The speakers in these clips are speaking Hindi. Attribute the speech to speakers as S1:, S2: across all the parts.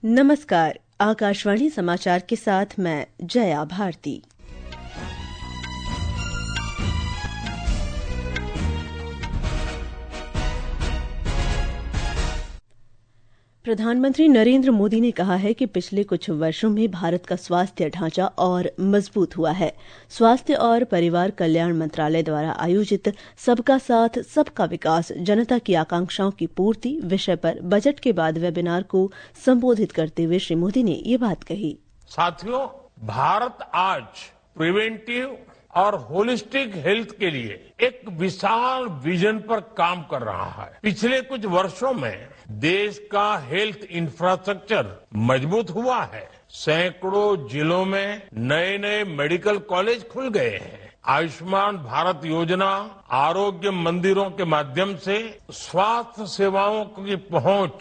S1: नमस्कार, आकाशवाणी समाचार के साथ मैं जया भारती। प्रधानमंत्री नरेंद्र मोदी ने कहा है कि पिछले कुछ वर्षों में भारत का स्वास्थ्य ढांचा और मजबूत हुआ है। स्वास्थ्य और परिवार कल्याण मंत्रालय द्वारा आयोजित सबका साथ सबका विकास जनता की आकांक्षाओं की पूर्ति विषय पर बजट के बाद वेबिनार को संबोधित करते हुए श्री मोदी ने ये बात कही।
S2: साथियों, भारत आज प्रिवेंटिव और होलिस्टिक हेल्थ के लिए एक विशाल विजन पर काम कर रहा है। पिछले कुछ वर्षों में देश का हेल्थ इंफ्रास्ट्रक्चर मजबूत हुआ है। सैकड़ों जिलों में नए नए मेडिकल कॉलेज खुल गए हैं। आयुष्मान भारत योजना, आरोग्य मंदिरों के माध्यम से स्वास्थ्य सेवाओं की पहुंच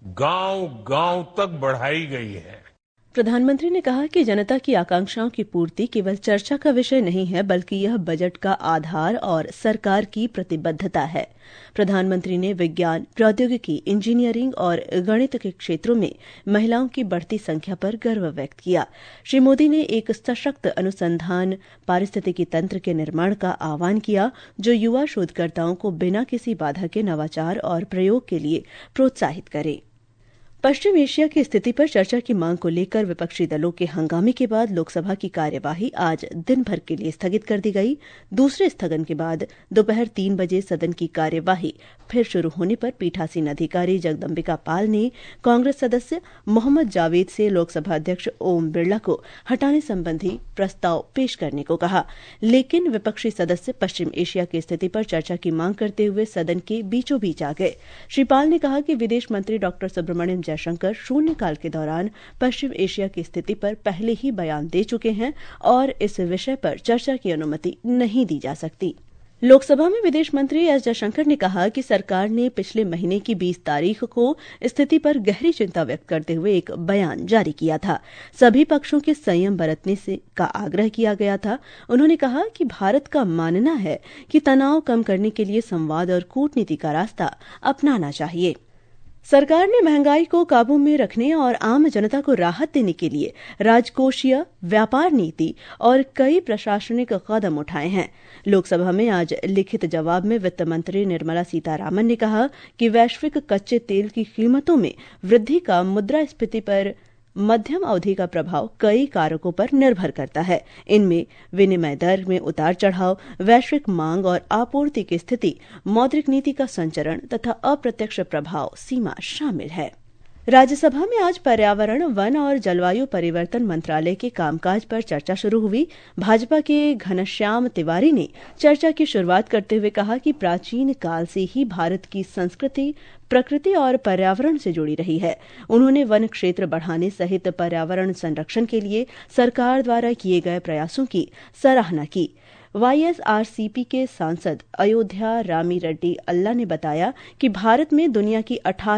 S2: गांव-गांव तक बढ़ाई गई है।
S1: प्रधानमंत्री ने कहा कि जनता की आकांक्षाओं की पूर्ति केवल चर्चा का विषय नहीं है, बल्कि यह बजट का आधार और सरकार की प्रतिबद्धता है। प्रधानमंत्री ने विज्ञान, प्रौद्योगिकी, इंजीनियरिंग और गणित के क्षेत्रों में महिलाओं की बढ़ती संख्या पर गर्व व्यक्त किया। श्री मोदी ने एक सशक्त अनुसंधान पारिस्थितिकी तंत्र के निर्माण का आह्वान किया, जो युवा शोधकर्ताओं को बिना किसी बाधा के नवाचार और प्रयोग के लिए प्रोत्साहित करे। पश्चिम एशिया की स्थिति पर चर्चा की मांग को लेकर विपक्षी दलों के हंगामे के बाद लोकसभा की कार्यवाही आज दिन भर के लिए स्थगित कर दी गई। दूसरे स्थगन के बाद दोपहर 3 बजे सदन की कार्यवाही फिर शुरू होने पर पीठासीन अधिकारी जगदम्बिका पाल ने कांग्रेस सदस्य मोहम्मद जावेद से लोकसभा अध्यक्ष ओम बिरला को हटाने संबंधी प्रस्ताव पेश करने को कहा, लेकिन विपक्षी सदस्य पश्चिम एशिया की स्थिति पर चर्चा की मांग करते हुए सदन के बीचों बीच आ गए। श्री पाल ने कहा कि विदेश मंत्री डॉ सुब्रमण्यम जयशंकर शून्यकाल के दौरान पश्चिम एशिया की स्थिति पर पहले ही बयान दे चुके हैं और इस विषय पर चर्चा की अनुमति नहीं दी जा सकती। लोकसभा में विदेश मंत्री एस जयशंकर ने कहा कि सरकार ने पिछले महीने की 20 तारीख को स्थिति पर गहरी चिंता व्यक्त करते हुए एक बयान जारी किया था। सभी पक्षों के संयम बरतने का आग्रह किया गया था। उन्होंने कहा कि भारत का मानना है कि तनाव कम करने के लिए संवाद और कूटनीति का रास्ता अपनाना चाहिए। सरकार ने महंगाई को काबू में रखने और आम जनता को राहत देने के लिए राजकोषीय, व्यापार नीति और कई प्रशासनिक कदम उठाए हैं। लोकसभा में आज लिखित जवाब में वित्त मंत्री निर्मला सीतारामन ने कहा कि वैश्विक कच्चे तेल की कीमतों में वृद्धि का मुद्रास्फीति पर मध्यम अवधि का प्रभाव कई कारकों पर निर्भर करता है। इनमें विनिमय दर में उतार चढ़ाव, वैश्विक मांग और आपूर्ति की स्थिति, मौद्रिक नीति का संचरण तथा अप्रत्यक्ष प्रभाव सीमा शामिल है। राज्यसभा में आज पर्यावरण, वन और जलवायु परिवर्तन मंत्रालय के कामकाज पर चर्चा शुरू हुई। भाजपा के घनश्याम तिवारी ने चर्चा की शुरुआत करते हुए कहा कि प्राचीन काल से ही भारत की संस्कृति प्रकृति और पर्यावरण से जुड़ी रही है। उन्होंने वन क्षेत्र बढ़ाने सहित पर्यावरण संरक्षण के लिए सरकार द्वारा किए गए प्रयासों की सराहना की। वाईएसआरसीपी के सांसद अयोध्या रामी रेड्डी अल्ला ने बताया कि भारत में दुनिया की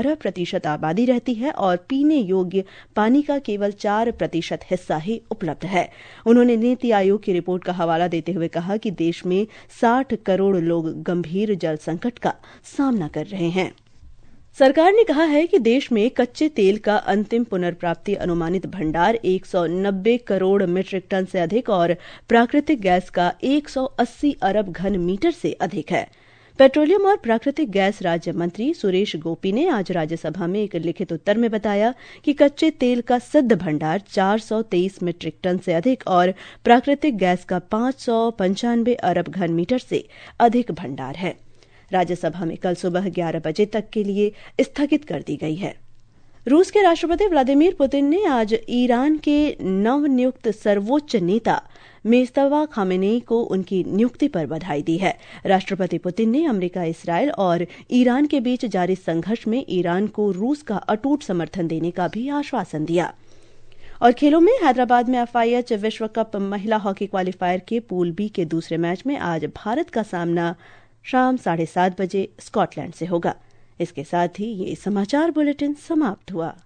S1: 18% आबादी रहती है और पीने योग्य पानी का केवल 4% हिस्सा ही उपलब्ध है। उन्होंने नीति आयोग की रिपोर्ट का हवाला देते हुए कहा कि देश में 60 करोड़ लोग गंभीर जल संकट का सामना कर रहे हैं। सरकार ने कहा है कि देश में कच्चे तेल का अंतिम पुनर्प्राप्ति अनुमानित भंडार 190 करोड़ मीट्रिक टन से अधिक और प्राकृतिक गैस का 180 अरब घन मीटर से अधिक है। पेट्रोलियम और प्राकृतिक गैस राज्य मंत्री सुरेश गोपी ने आज राज्यसभा में एक लिखित उत्तर में बताया कि कच्चे तेल का सिद्ध भंडार 423 मीट्रिक टन से अधिक और प्राकृतिक गैस का 595 अरब घन मीटर से अधिक भंडार है। राज्यसभा में कल सुबह 11 बजे तक के लिए स्थगित कर दी गई है। रूस के राष्ट्रपति व्लादिमीर पुतिन ने आज ईरान के नवनियुक्त सर्वोच्च नेता मुस्तफा खामेनेई को उनकी नियुक्ति पर बधाई दी है। राष्ट्रपति पुतिन ने अमेरिका, इसराइल और ईरान के बीच जारी संघर्ष में ईरान को रूस का अटूट समर्थन देने का भी आश्वासन दिया। और खेलों में हैदराबाद में FIH विश्व कप महिला हॉकी क्वालीफायर के पूल बी के दूसरे मैच में आज भारत का सामना शाम 7:30 बजे स्कॉटलैंड से होगा। इसके साथ ही ये समाचार बुलेटिन समाप्त हुआ।